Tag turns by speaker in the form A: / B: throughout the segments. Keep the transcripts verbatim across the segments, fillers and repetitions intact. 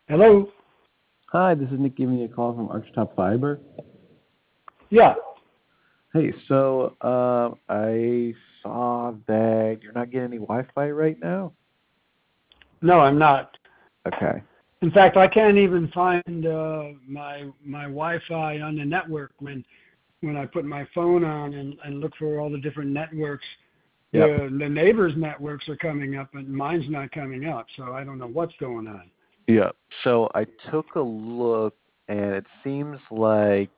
A: Hello?
B: Hi, this is Nick giving you a call from Archtop Fiber.
A: Yeah.
B: Hey, so uh, I saw that you're not getting any Wi-Fi right now.
A: No, I'm not.
B: Okay.
A: In fact, I can't even find uh, my my Wi-Fi on the network when when I put my phone on and, and look for all the different networks.
B: Yep.
A: The the neighbors' networks are coming up, and mine's not coming up. So I don't know what's going on.
B: Yep. So I took a look, and it seems like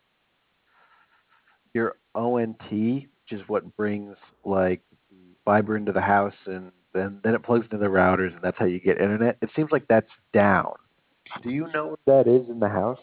B: your O N T, which is what brings like the fiber into the house, and then then it plugs into the routers, and that's how you get internet. It seems like that's down. Do you know what that is in the house?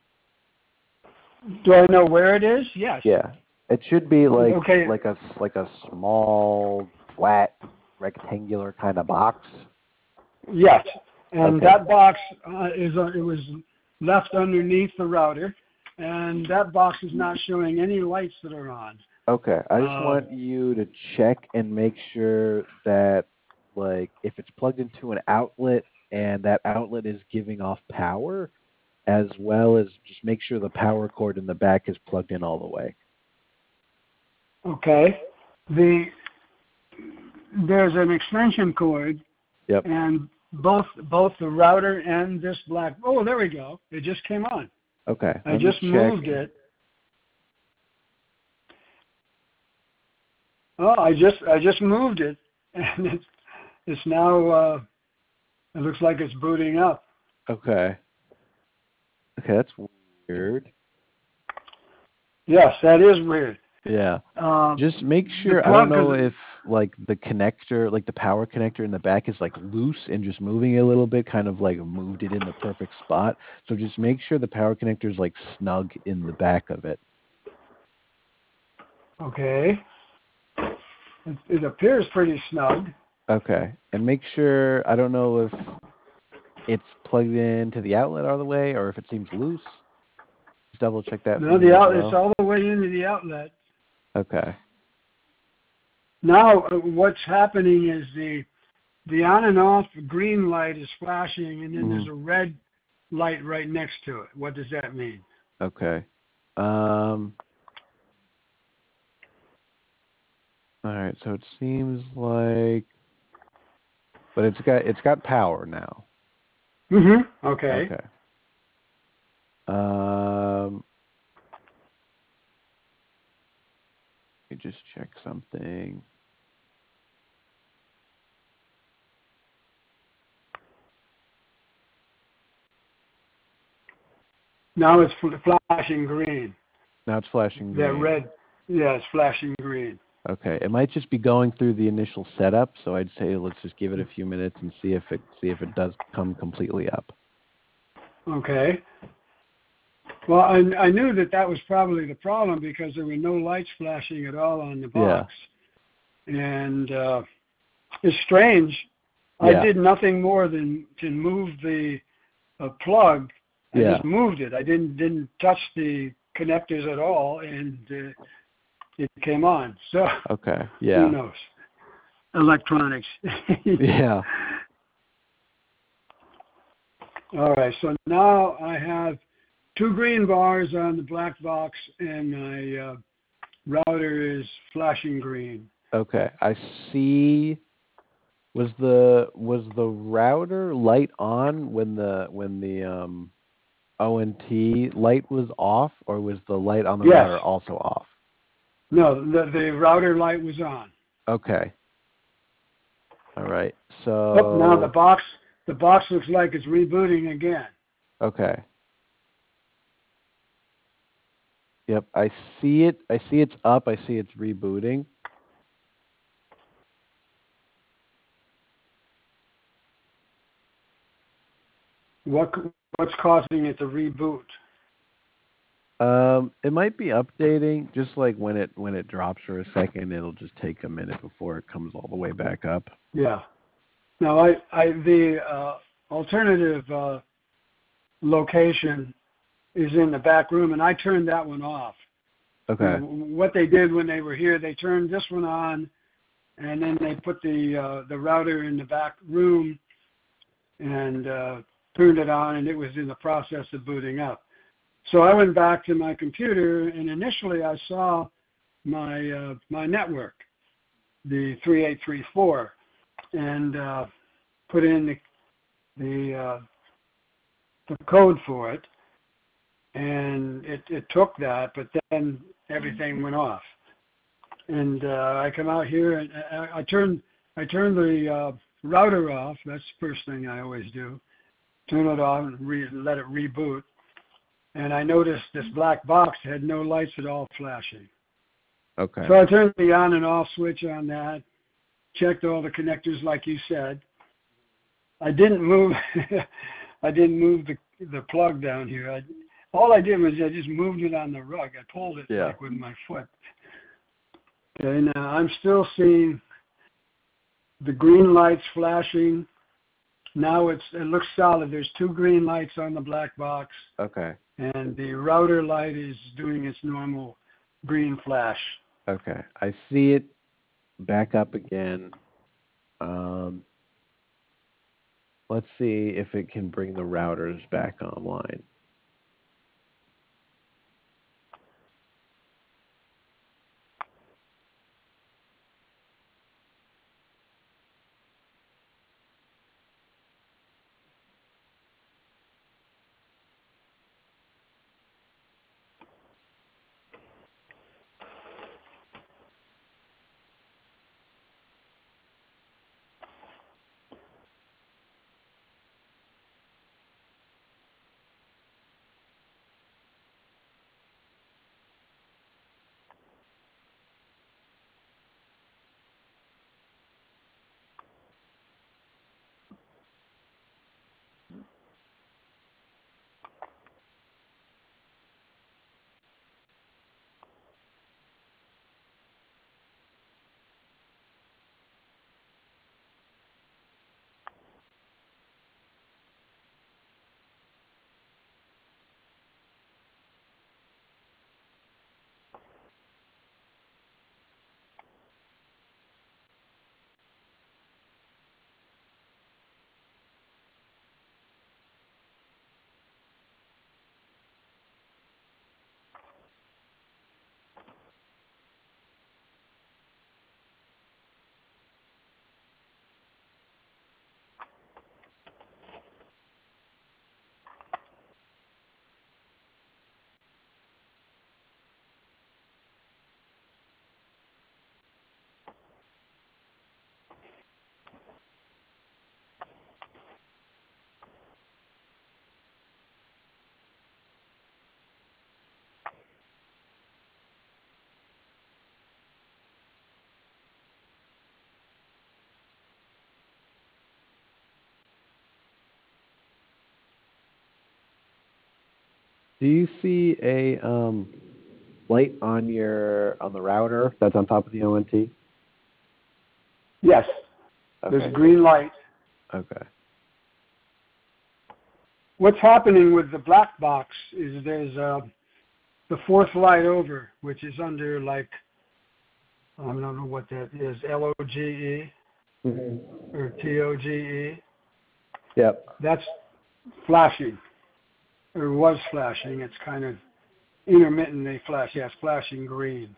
A: Do I know where it is? Yes.
B: Yeah, it should be like
A: Okay.
B: like a like a small flat rectangular kind of box.
A: Yes. And
B: Okay.
A: that box uh, is uh, it was left underneath the router, and that box is not showing any lights that are on.
B: Okay. I just
A: Uh,
B: want you to check and make sure that like if it's plugged into an outlet and that outlet is giving off power, as well as just make sure the power cord in the back is plugged in all the way.
A: okay. The there's an extension cord,
B: Yep.
A: and both both the router and this black. Oh, there we go. It just came on.
B: Okay.
A: I
B: Let me
A: just
B: check.
A: moved it. Oh, I just I just moved it, and it's it's now. Uh, it looks like it's booting up.
B: Okay. Okay, that's weird.
A: Yes, that is weird.
B: Yeah.
A: Uh,
B: Just make
A: the
B: sure, I don't
A: plug,
B: know
A: cause
B: if like the connector, like the power connector in the back is like loose and just moving it a little bit, kind of like moved it in the perfect spot. So just make sure the power connector is like snug in the back of it.
A: okay. It, it appears pretty snug.
B: Okay. And make sure, I don't know if it's plugged into the outlet all the way or if it seems loose. Just double check that for
A: No,
B: me
A: the
B: as
A: outlet's
B: well.
A: all the way into the outlet.
B: Okay.
A: Now, uh, what's happening is the the on and off green light is flashing, and then
B: hmm
A: there's a red light right next to it. What does that mean?
B: Okay. Um, all right. So it seems like, but it's got it's got power now.
A: Mm-hmm. Okay.
B: Okay. Um, let me just check something.
A: Now it's fl- flashing green.
B: Now it's flashing
A: That
B: green.
A: red, yeah, it's flashing green.
B: Okay. It might just be going through the initial setup, so I'd say let's just give it a few minutes and see if it see if it does come completely up.
A: Okay. Well, I, I knew that that was probably the problem because there were no lights flashing at all on the
B: Yeah.
A: box. And uh, it's strange. I
B: Yeah.
A: did nothing more than to move the uh, plug. I
B: Yeah.
A: just moved it. I didn't didn't touch the connectors at all, and uh, it came on. So
B: Okay.
A: who
B: Yeah.
A: knows? Electronics.
B: Yeah.
A: All right. So now I have two green bars on the black box, and my uh, router is flashing green.
B: Okay. I see. Was the was the router light on when the when the um O N T light was off, or was the light on the
A: Yes.
B: router also off?
A: No, the, the router light was on.
B: Okay. All right.
A: Oh, now the
B: So,
A: box the box looks like it's rebooting again.
B: okay. Yep, I see it. I see it's up. I see it's rebooting.
A: What what's causing it to reboot?
B: Um, it might be updating. Just like when it when it drops for a second, it'll just take a minute before it comes all the way back up.
A: Yeah. Now I I the uh, alternative uh, location is in the back room, and I turned that one off. You know,
B: Okay.
A: what they did when they were here, they turned this one on, and then they put the uh, the router in the back room, and uh, turned it on, and it was in the process of booting up. So I went back to my computer, and initially I saw my uh, my network, the three eight three four, and uh, put in the the, uh, the code for it, and it, it took that, but then everything went off. And uh, I come out here, and I, I turn I turn the uh, router off. That's the first thing I always do. Turn it off and re- let it reboot. And I noticed this black box had no lights at all flashing.
B: Okay.
A: So I turned the on and off switch on that, checked all the connectors like you said. I didn't move I didn't move the the plug down here. I, all I did was I just moved it on the rug. I pulled it
B: yeah.
A: like with my foot. Okay, now I'm still seeing the green lights flashing. Now it's it looks solid. There's two green lights on the black box.
B: Okay.
A: And the router light is doing its normal green flash.
B: Okay. I see it back up again. Um, let's see if it can bring the routers back online. Do you see a um, light on your on the router that's on top of the O N T?
A: Yes.
B: Okay.
A: There's a green light.
B: Okay.
A: What's happening with the black box is there's uh, the fourth light over, which is under like, I don't know what that is, L O G E
B: Mm-hmm.
A: or T O G E.
B: Yep.
A: That's flashing, or was flashing. It's kind of intermittently flash. Yeah, it's flashing green.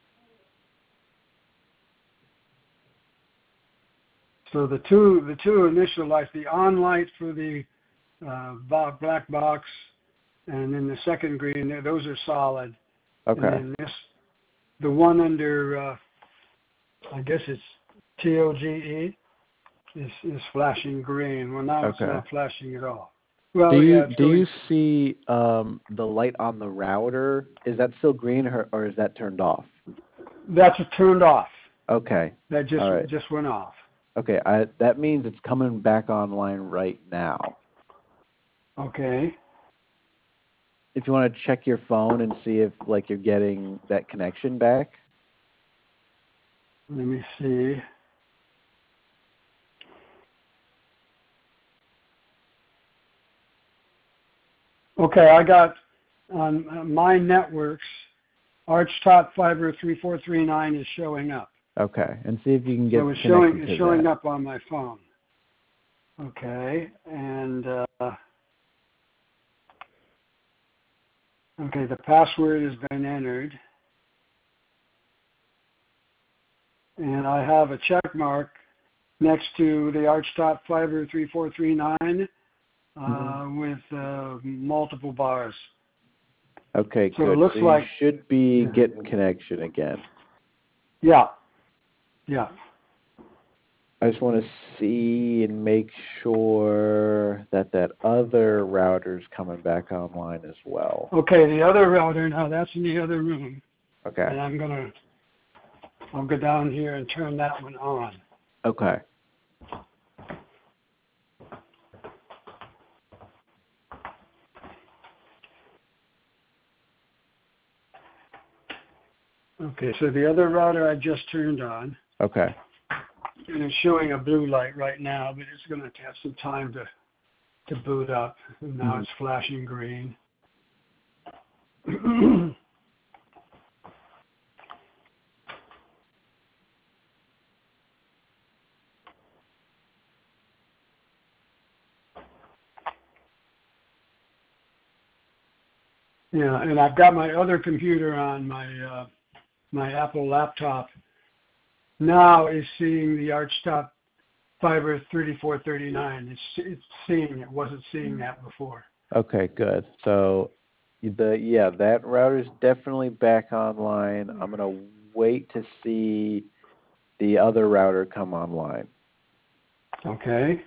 A: So the two the two initial lights, the on light for the uh, black box, and then the second green, those are solid.
B: Okay.
A: And then this, the one under, uh, I guess it's T O G E, is is flashing green. Well, now
B: Okay.
A: it's not flashing at all. Well,
B: do you
A: yeah,
B: do
A: going,
B: you see um, the light on the router? Is that still green, or, or is that turned off?
A: That's turned off.
B: Okay.
A: That just
B: All right.
A: just went off.
B: Okay. I, that means it's coming back online right now.
A: Okay.
B: If you want to check your phone and see if like you're getting that connection back.
A: Let me see. Okay, I got on uh, my networks, ArchTop Fiber three four three nine is showing up.
B: Okay, and see if you can get
A: so it's
B: connected
A: showing
B: to
A: it's showing
B: that.
A: up on my phone. Okay, and uh, Okay, the password has been entered. And I have a check mark next to the Archtop Fiber three four three nine uh, mm-hmm. with uh, multiple bars.
B: Okay,
A: so
B: good.
A: It looks
B: so you
A: like,
B: should be
A: yeah.
B: getting connection again.
A: Yeah, yeah.
B: I just want to see and make sure that that other router's coming back online as well.
A: Okay, the other router, now that's in the other room.
B: Okay.
A: And I'm going to, I'll go down here and turn that one on.
B: Okay.
A: Okay, so the other router I just turned on.
B: Okay.
A: And it's showing a blue light right now, but it's going to have some time to, to boot up. And now mm-hmm. it's flashing green. Yeah, and I've got my other computer on my uh, my Apple laptop. Now is seeing the Archtop Fiber thirty-four thirty-nine. It's it's seeing it. Wasn't seeing that before.
B: Okay, good. So the yeah, that router's definitely back online. I'm gonna wait to see the other router come online.
A: Okay.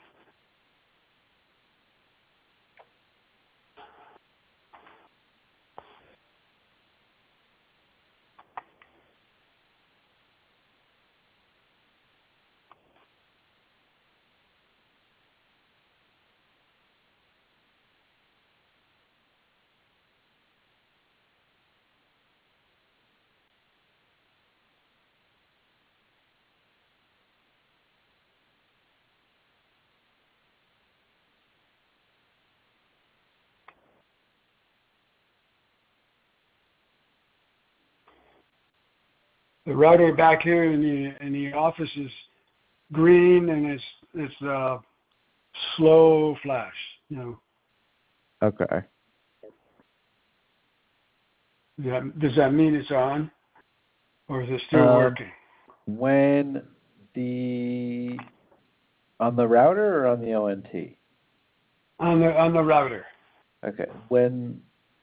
A: The router back here in the in the office is green and it's it's uh, slow flash. You know.
B: Okay.
A: Yeah. Does that mean it's on, or is it still
B: um,
A: working?
B: When the on the router or on the O N T?
A: On the on the router.
B: Okay. When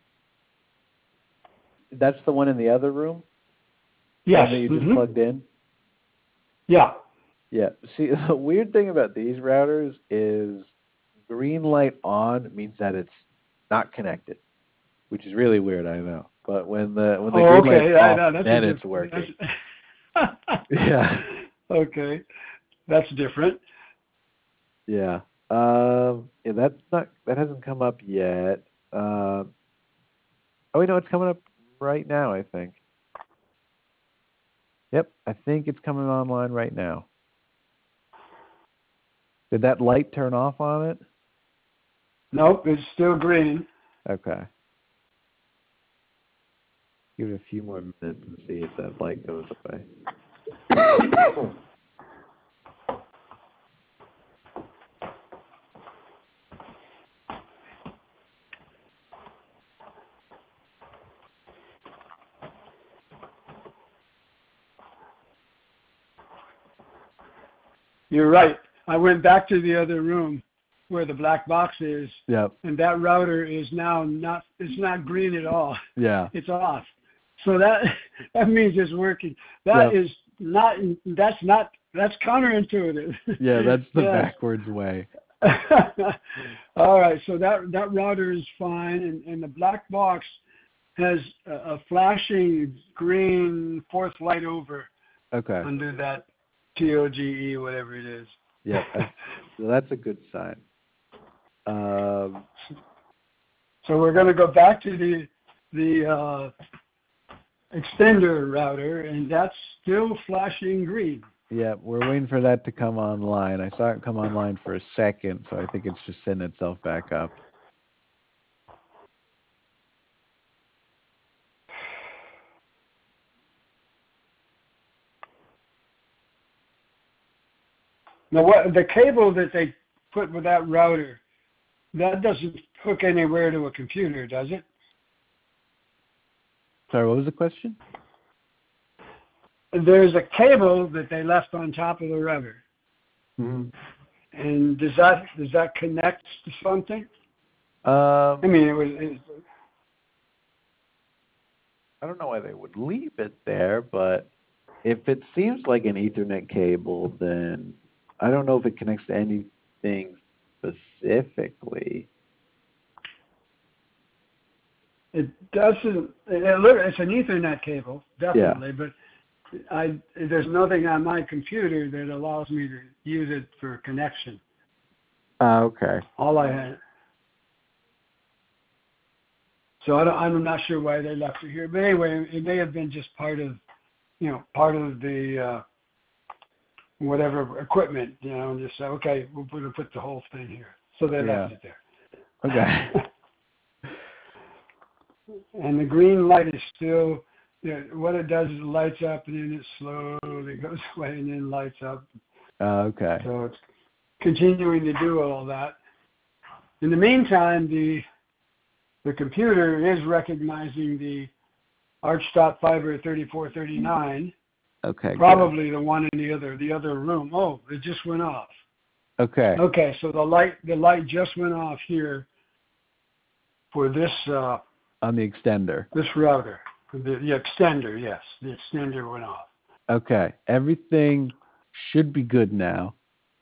B: that's the one in the other room?
A: Yes.
B: That you just
A: mm-hmm.
B: plugged in?
A: Yeah.
B: Yeah. See, the weird thing about these routers is green light on means that it's not connected, which is really weird, I know. But when the when the
A: oh,
B: green
A: okay.
B: light's off,
A: I, no,
B: then
A: diff-
B: it's working. yeah.
A: Okay. That's different.
B: Yeah. Um, yeah, that's not that hasn't come up yet. Um, oh, wait, no, it's coming up right now, I think. Yep, I think it's coming online right now. Did that light turn off on it?
A: Nope, it's still green.
B: Okay. Give it a few more minutes and see if that light goes away.
A: You're right. I went back to the other room where the black box is.
B: Yep.
A: And that router is now not it's not green at all.
B: Yeah.
A: It's off. So that that means it's working. That
B: yep.
A: is not that's not that's counterintuitive.
B: Yeah, that's the
A: yes.
B: backwards way.
A: All right, so that that router is fine, and, and the black box has a, a flashing green fourth light over.
B: Okay.
A: Under that T O G E, whatever it is.
B: Yeah, so that's a good sign. Um,
A: so we're going to go back to the the uh, extender router, and that's still flashing green.
B: Yeah, we're waiting for that to come online. I saw it come online for a second, so I think it's just setting itself back up.
A: Now, what the cable that they put with that router, that doesn't hook anywhere to a computer, does it?
B: Sorry, what was the question?
A: There's a cable that they left on top of the router.
B: Mm-hmm.
A: And does that does that connect to something?
B: Um,
A: I mean, it was. It,
B: I don't know why they would leave it there, but if it seems like an Ethernet cable, then I don't know if it connects to anything specifically.
A: it doesn't. It, look, it's an Ethernet cable, definitely, yeah. But I there's nothing on my computer that allows me to use it for connection.
B: Uh, okay.
A: All I had. So I don't, I'm not sure why they left it here, but anyway, it may have been just part of, you know, part of the uh, whatever equipment, you know, and just say, okay, we'll put, we'll put the whole thing here. So they
B: yeah.
A: left it there.
B: Okay.
A: And the green light is still, you know, what it does is it lights up and then it slowly goes away and then lights up.
B: Uh, okay.
A: So it's continuing to do all that. In the meantime, the the computer is recognizing the Archstop Fiber thirty-four thirty-nine.
B: Okay.
A: Probably
B: good.
A: the one in the other the other room. Oh, it just went off.
B: Okay.
A: Okay, so the light the light just went off here for this uh,
B: on the extender.
A: This router, the, the extender, yes, the extender went off.
B: Okay, everything should be good now.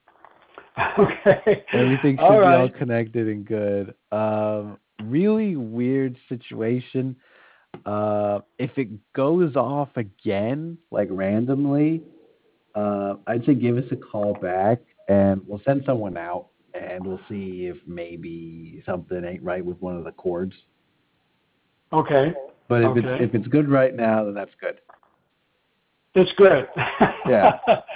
A: Okay.
B: Everything should
A: all
B: be
A: right.
B: all connected and good. Um, really weird situation. Uh, if it goes off again, like randomly, uh, I'd say give us a call back and we'll send someone out and we'll see if maybe something ain't right with one of the cords.
A: Okay.
B: But if
A: okay.
B: it's if it's good right now, then that's good.
A: It's good.
B: Yeah.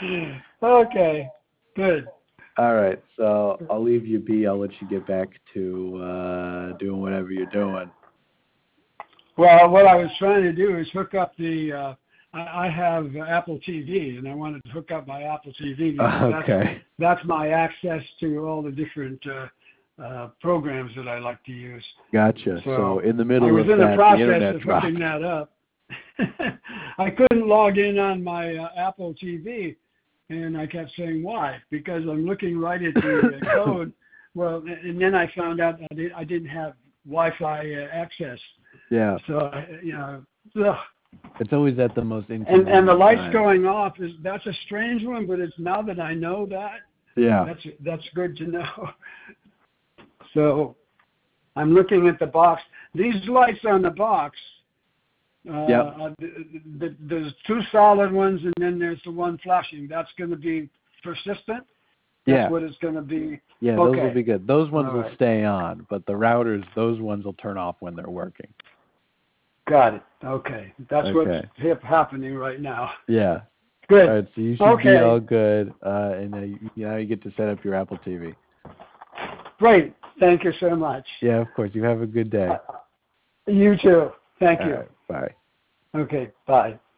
A: Okay. Good.
B: All right. So I'll leave you be. I'll let you get back to uh, doing whatever you're doing.
A: Well, what I was trying to do is hook up the. Uh, I, I have Apple T V, and I wanted to hook up my Apple T V because
B: okay.
A: that's, that's my access to all the different uh, uh, programs that I like to use.
B: Gotcha. So, so in the middle
A: I was
B: of
A: in
B: that,
A: the process
B: the
A: of hooking
B: dropped.
A: that up. I couldn't log in on my uh, Apple T V, and I kept saying, why? Because I'm looking right at the uh, code. Well, and then I found out that I didn't have Wi-Fi uh, access.
B: Yeah.
A: So, you know, ugh.
B: It's always at the most
A: And,
B: inconvenient
A: and the lights
B: time.
A: going off, is that's a strange one, but it's now that I know that,
B: yeah,
A: that's that's good to know. So I'm looking at the box. These lights on the box, uh,
B: yep.
A: uh, the, the, there's two solid ones, and then there's the one flashing. That's going to be persistent? That's
B: yeah.
A: what it's going to be?
B: Yeah,
A: okay.
B: Those will be good. Those ones
A: All
B: will
A: right.
B: stay on, but the routers, those ones will turn off when they're working.
A: Got it. Okay. That's
B: okay.
A: what's happening right now.
B: Yeah.
A: Good.
B: All right, so you should
A: okay.
B: be all good, uh, and uh, you, you know you get to set up your Apple T V.
A: Great. Thank you so much.
B: Yeah, of course. You have a good day.
A: Uh, you too. Thank
B: all
A: you.
B: Right, bye.
A: Okay. Bye.